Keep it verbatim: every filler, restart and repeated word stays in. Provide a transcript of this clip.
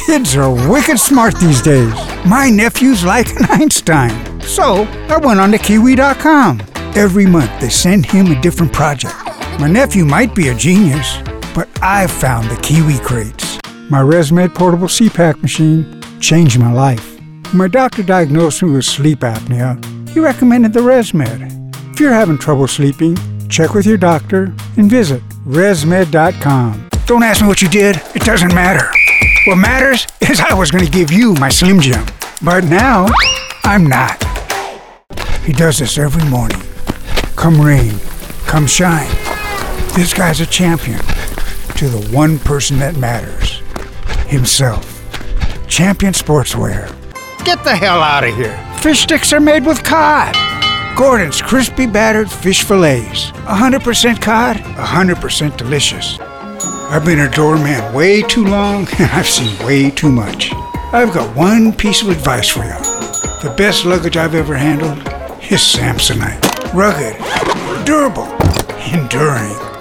Kids are wicked smart these days. My nephew's like an Einstein. So I went on to Kiwi dot com. Every month they send him a different project. My nephew might be a genius, but I found the Kiwi Crates. My ResMed portable C PAP machine changed my life. When my doctor diagnosed me with sleep apnea, he recommended the ResMed. If you're having trouble sleeping, check with your doctor and visit res med dot com. Don't ask me what you did. It doesn't matter. What matters is I was going to give you my Slim Jim. But now, I'm not. He does this every morning. Come rain, come shine. This guy's a champion to the one person that matters. Himself. Champion Sportswear. Get the hell out of here. Fish sticks are made with cod. Gordon's crispy battered fish fillets. one hundred percent cod, one hundred percent delicious. I've been a doorman way too long, and I've seen way too much. I've got one piece of advice for you. The best luggage I've ever handled is Samsonite. Rugged, durable, enduring.